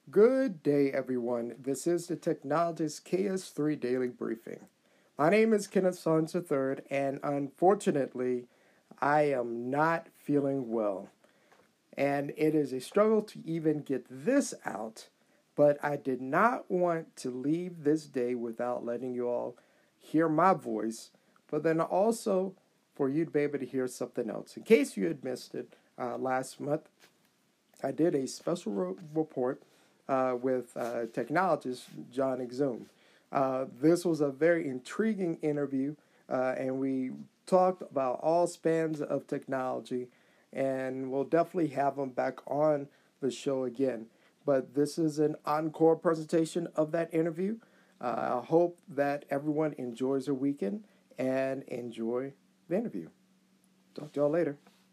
Good day, everyone. This is the Technologist KS3 Daily Briefing. My name is Kenneth Sons III, and unfortunately, I am not feeling well. And it is a struggle to even get this out, but I did not want to leave this day without letting you all hear my voice, but then also for you to be able to hear something else. In case you had missed it, last month, I did a special report with technologist John Exum. This was a very intriguing interview, and we talked about all spans of technology, and we'll definitely have him back on the show again. But this is an encore presentation of that interview. I hope that everyone enjoys their weekend and enjoy the interview. Talk to y'all later.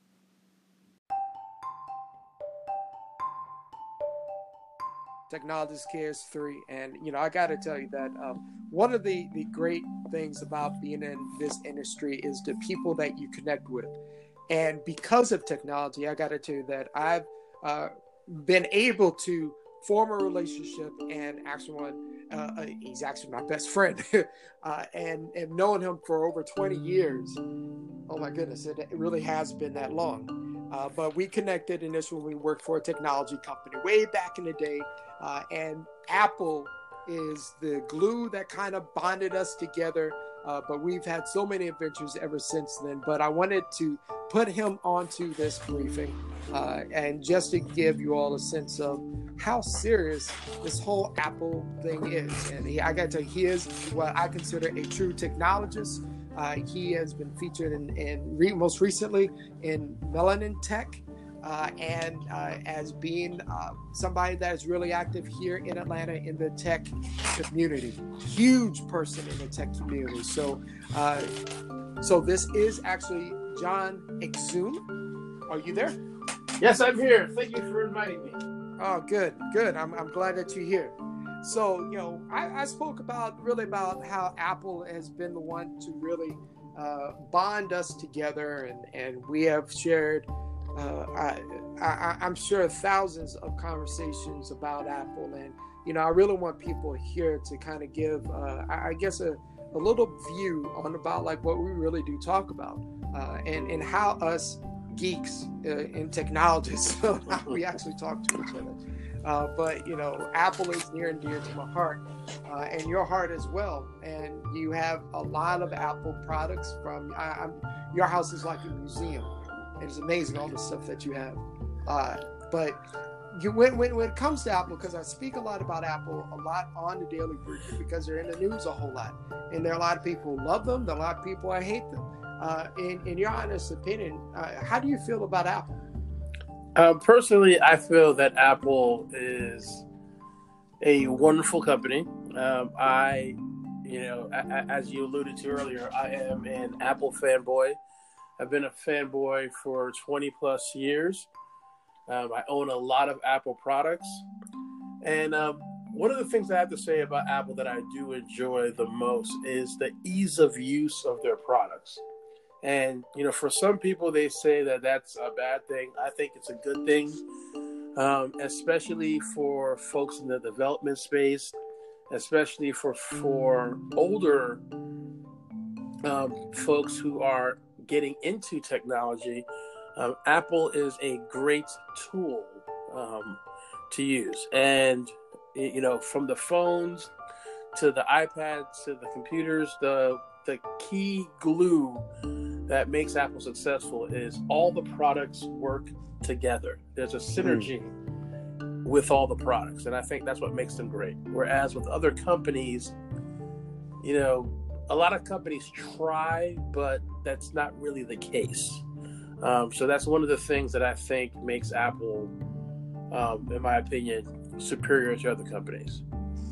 Technologist KS3, and I got to tell you that one of the great things about being in this industry is the people that you connect with. And because of technology, I got to tell you that I've been able to form a relationship, and actually he's actually my best friend, and known him for over 20 years. Oh my goodness, it really has been that long. But we connected initially when we worked for a technology company way back in the day. And Apple is the glue that kind of bonded us together. But we've had so many adventures ever since then. But I wanted to put him onto this briefing and just to give you all a sense of how serious this whole Apple thing is. And I got to tell you, he is what I consider a true technologist. He has been featured most recently in Melanin Tech, and as being somebody that is really active here in Atlanta in the tech community. Huge person in the tech community. So this is actually John Exum. Are you there? Yes, I'm here. Thank you for inviting me. Oh, good. I'm glad that you're here. So, I spoke about how Apple has been the one to really bond us together, and we have shared, I'm sure, thousands of conversations about Apple. And, I really want people here to kind of give, I guess, a little view on about like what we really do talk about, and how us geeks and technologists, how we actually talk to each other. But Apple is near and dear to my heart, and your heart as well. And you have a lot of Apple products from. Your house is like a museum, and it's amazing all the stuff that you have. But when it comes to Apple, because I speak a lot about Apple a lot on the Daily Briefing, because they're in the news a whole lot, and there are a lot of people who love them, there are a lot of people who hate them. In your honest opinion, how do you feel about Apple? Personally, I feel that Apple is a wonderful company. As you alluded to earlier, I am an Apple fanboy. I've been a fanboy for 20 plus years. I own a lot of Apple products. And one of the things I have to say about Apple that I do enjoy the most is the ease of use of their products. And, for some people, they say that that's a bad thing. I think it's a good thing, especially for folks in the development space, especially for older folks who are getting into technology. Apple is a great tool to use. And, from the phones to the iPads to the computers, the key glue that makes Apple successful is all the products work together. There's a synergy with all the products, and I think that's what makes them great. Whereas with other companies, a lot of companies try, but that's not really the case. So that's one of the things that I think makes Apple, in my opinion, superior to other companies.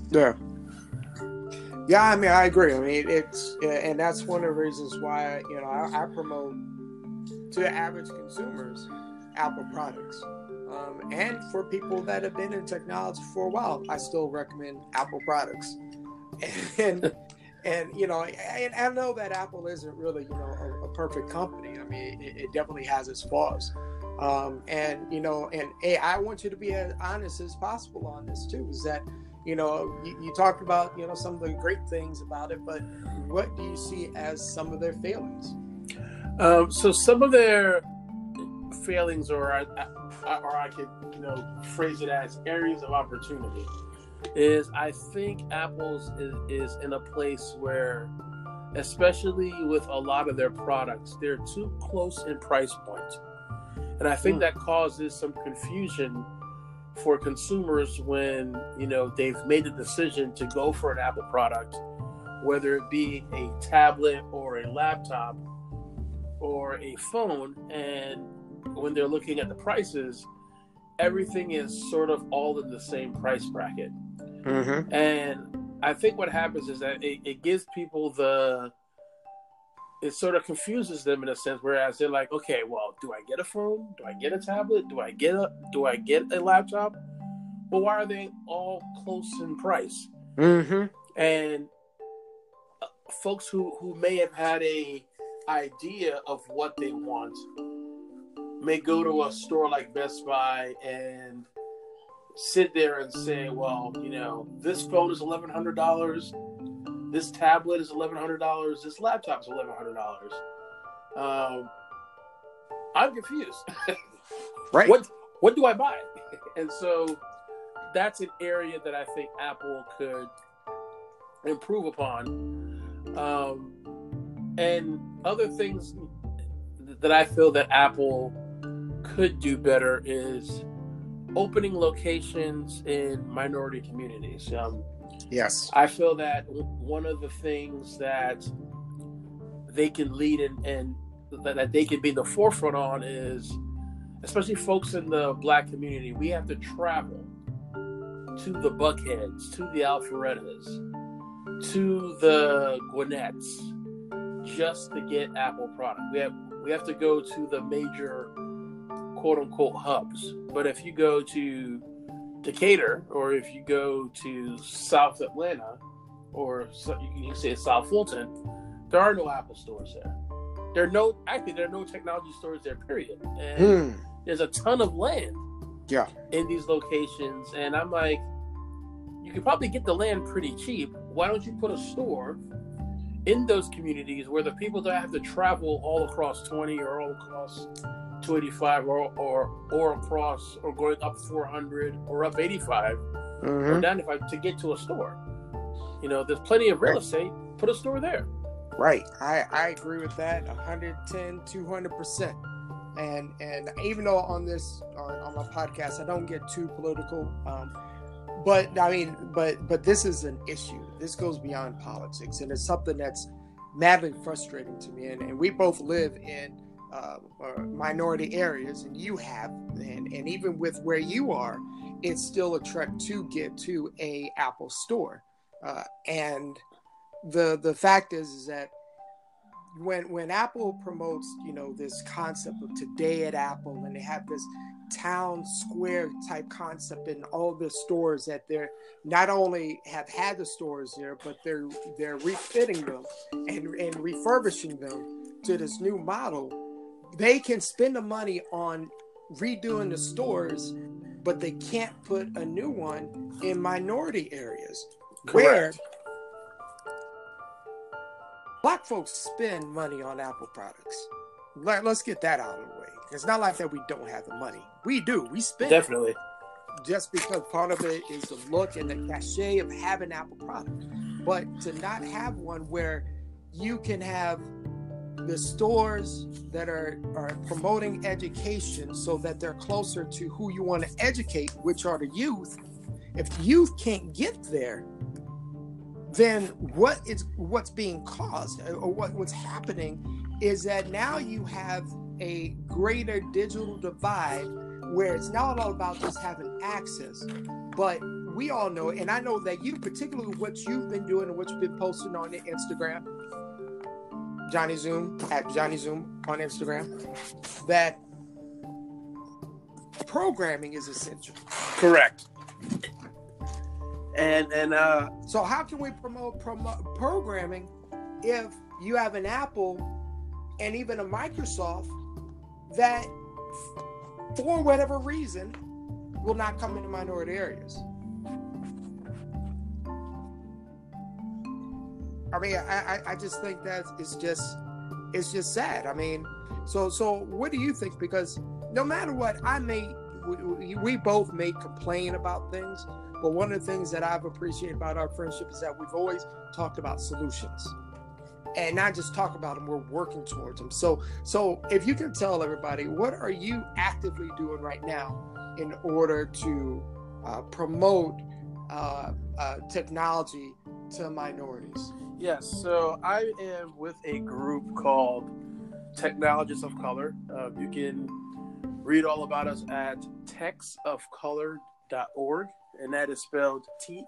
Yeah, I mean, I agree. I mean, and that's one of the reasons why, I promote to average consumers Apple products. And for people that have been in technology for a while, I still recommend Apple products. And I know that Apple isn't really, a perfect company. I mean, it definitely has its flaws. And and hey, I want you to be as honest as possible on this too. Is that you talked about some of the great things about it, but what do you see as some of their failings? So some of their failings, or I could phrase it as areas of opportunity, is I think Apple's is in a place where, especially with a lot of their products, they're too close in price point. And I think that causes some confusion for consumers when, they've made the decision to go for an Apple product, whether it be a tablet or a laptop or a phone. And when they're looking at the prices, everything is sort of all in the same price bracket. Mm-hmm. And I think what happens is that it gives people it sort of confuses them in a sense, whereas they're like, okay, well, do I get a phone? Do I get a tablet? Do I get a laptop? But why are they all close in price? Mm-hmm. And folks who may have had a idea of what they want may go to a store like Best Buy and sit there and say, well, this phone is $1,100. This tablet is $1,100. This laptop is $1,100. I'm confused. Right. What do I buy? And so that's an area that I think Apple could improve upon. And other things that I feel that Apple could do better is opening locations in minority communities. Yes. I feel that one of the things that they can lead and that they can be the forefront on is, especially folks in the Black community, we have to travel to the Buckheads, to the Alpharettas, to the Gwinnett's, just to get Apple product. We have to go to the major quote-unquote hubs. But if you go to Decatur, or if you go to South Atlanta, or you can say South Fulton, there are no Apple stores there. There are no technology stores there, period. And there's a ton of land in these locations. And I'm like, you could probably get the land pretty cheap. Why don't you put a store in those communities where the people don't have to travel all across 20 or all across 285 or across or going up 400 or up 85 or down 85 to get to a store? There's plenty of real estate. Put a store there. Right. I agree with that 110, 200%. And even though on my podcast I don't get too political, but this is an issue. This goes beyond politics, and it's something that's madly frustrating to me. And we both live in minority areas, and you have, and even with where you are, it's still a trek to get to a Apple store. And the fact is that when Apple promotes, this concept of Today at Apple, and they have this town square type concept in all the stores, that they're not only have had the stores there, but they're refitting them and refurbishing them to this new model. They can spend the money on redoing the stores, but they can't put a new one in minority areas. Correct. Where Black folks spend money on Apple products. Let's get that out of the way. It's not like that we don't have the money. We do. We spend definitely. Just because part of it is the look and the cachet of having Apple product. But to not have one where you can have the stores that are promoting education so that they're closer to who you want to educate, which are the youth. If youth can't get there, then what's being caused, or what's happening is that now you have a greater digital divide where it's not all about just having access, but we all know, and I know that you, particularly what you've been doing and what you've been posting on the Instagram, Johnny Zoom, at Johnny Zoom on Instagram, that programming is essential. Correct. And so how can we promote programming if you have an Apple and even a Microsoft that for whatever reason, will not come into minority areas. I mean, I just think that it's just sad. I mean, so what do you think? Because no matter what, we both may complain about things, but one of the things that I've appreciated about our friendship is that we've always talked about solutions, and not just talk about them. We're working towards them. So if you can tell everybody, what are you actively doing right now in order to promote technology to minorities? Yes, so I am with a group called Technologists of Color. You can read all about us at techsofcolor.org, and that is spelled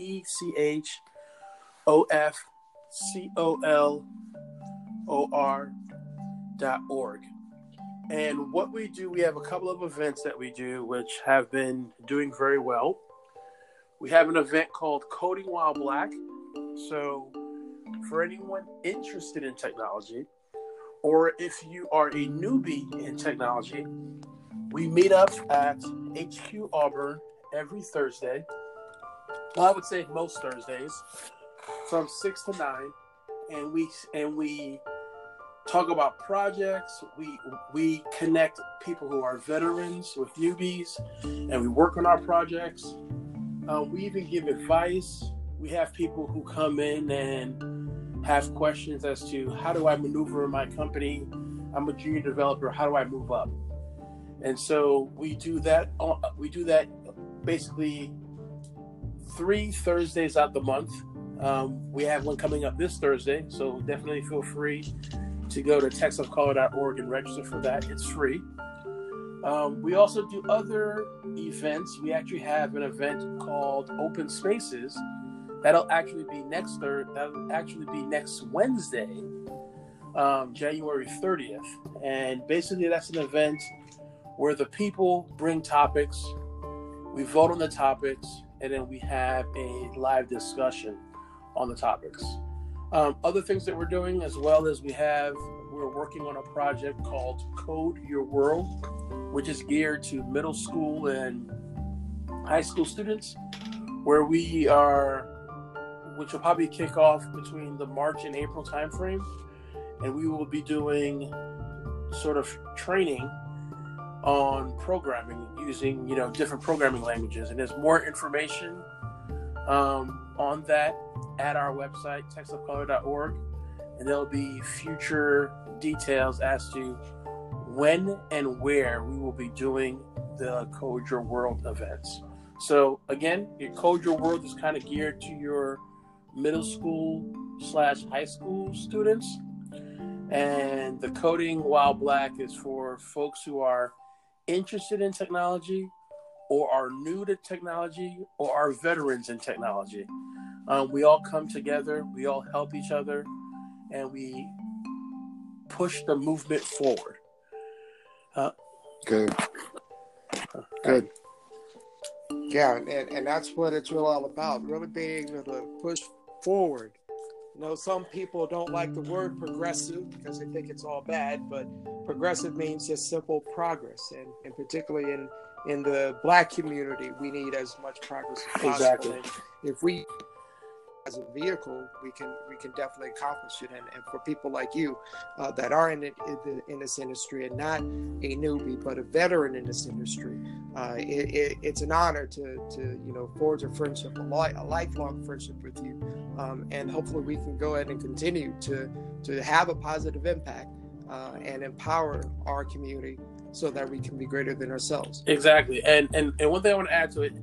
TECHOFCOLOR.org. And what we do, we have a couple of events that we do which have been doing very well. We have an event called Coding While Black. So for anyone interested in technology, or if you are a newbie in technology, we meet up at HQ Auburn every Thursday. Well, I would say most Thursdays from 6 to 9, and we talk about projects. We connect people who are veterans with newbies, and we work on our projects. We even give advice. We have people who come in and have questions as to how do I maneuver in my company? I'm a junior developer. How do I move up? And so we do that. We do that basically 3 Thursdays out the month. We have one coming up this Thursday, so definitely feel free to go to techsofcolor.org and register for that. It's free. We also do other events. We actually have an event called Open Spaces. That'll actually be next Wednesday, January 30th. And basically that's an event where the people bring topics, we vote on the topics, and then we have a live discussion on the topics. Other things that we're doing, as well as we're working on a project called Code Your World, which is geared to middle school and high school students, which will probably kick off between the March and April timeframe. And we will be doing sort of training on programming using, different programming languages. And there's more information on that at our website, techsofcolor.org. And there'll be future details as to when and where we will be doing the Code Your World events. So again, your Code Your World is kind of geared to your middle school / high school students. And the Coding While Black is for folks who are interested in technology, or are new to technology, or are veterans in technology. We all come together, we all help each other, and we push the movement forward. Good. Yeah, and that's what it's really all about, really being able to push forward. Some people don't like the word progressive because they think it's all bad, but progressive means just simple progress. And particularly in the Black community, we need as much progress as possible. Exactly. And if we, as a vehicle, we can definitely accomplish it. And for people like you that are in this industry, and not a newbie but a veteran in this industry, it's an honor to forge a friendship, a lifelong friendship with you, and hopefully we can go ahead and continue to have a positive impact and empower our community so that we can be greater than ourselves. Exactly. And one thing I want to add to it,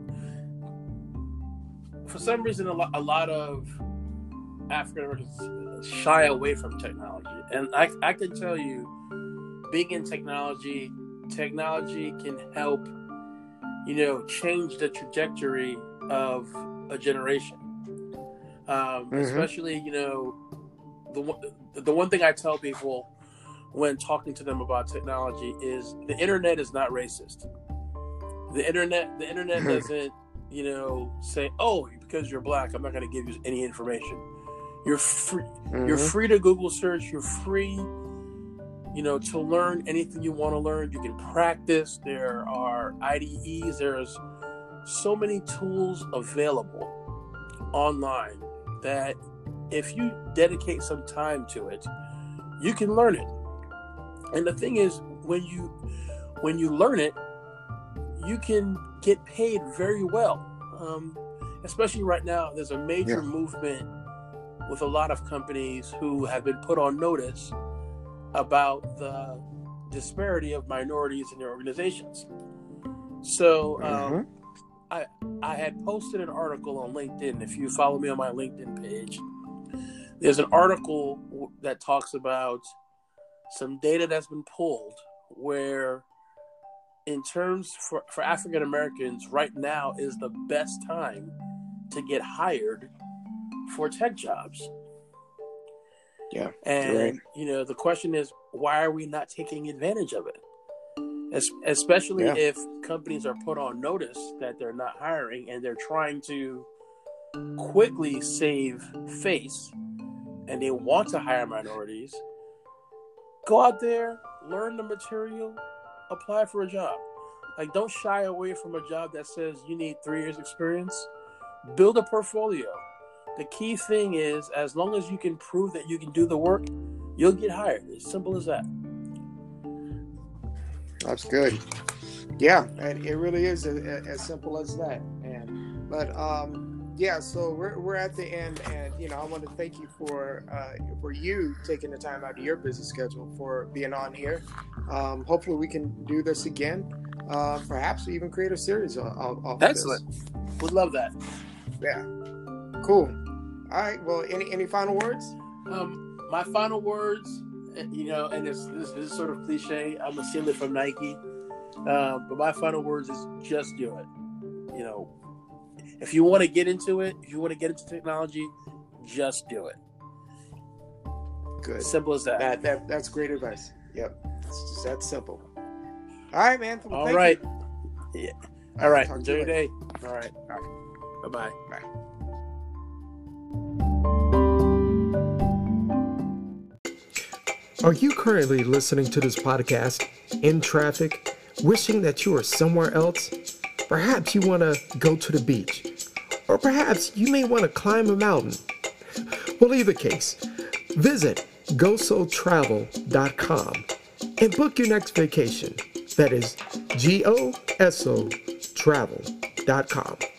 for some reason, a lot of African Americans shy away from technology. And I can tell you, being in technology can help, change the trajectory of a generation. Especially, the one thing I tell people when talking to them about technology is the internet is not racist. The internet doesn't, say, oh, because you're Black, I'm not going to give you any information. You're free. You're free to Google search. You're free to learn anything you want to learn. You can practice. There are IDEs. There's so many tools available online that if you dedicate some time to it, you can learn it. And the thing is, when you learn it, you can get paid very well. Especially right now, there's a major movement with a lot of companies who have been put on notice about the disparity of minorities in their organizations. So I had posted an article on LinkedIn. If you follow me on my LinkedIn page, there's an article that talks about some data that's been pulled where in terms for African Americans, right now is the best time to get hired for tech jobs. Yeah. And, the question is, why are we not taking advantage of it? Especially if companies are put on notice that they're not hiring and they're trying to quickly save face and they want to hire minorities. Go out there, learn the material, apply for a job. Like, don't shy away from a job that says you need 3 years experience. Build a portfolio. The key thing is, as long as you can prove that you can do the work, you'll get hired. As simple as that. That's good. Yeah, and it really is as simple as that. So we're at the end, and I want to thank you for you taking the time out of your busy schedule for being on here. Hopefully we can do this again. Perhaps even create a series off Excellent. This. Would love that. Yeah. Cool. All right. Well, any final words? My final words, and this is sort of cliche. I'm a stealer from Nike, but my final words is just do it. If you want to get into it, if you want to get into technology, just do it. Good. Simple as that. That's great advice. Yep. It's just that simple. All right, man. Well, all right. You. Yeah. All right. Enjoy your day. All right. Bye-bye. Bye. Are you currently listening to this podcast in traffic, wishing that you were somewhere else? Perhaps you want to go to the beach, or perhaps you may want to climb a mountain. Well, either case, visit gosotravel.com and book your next vacation. That is GOSO travel.com.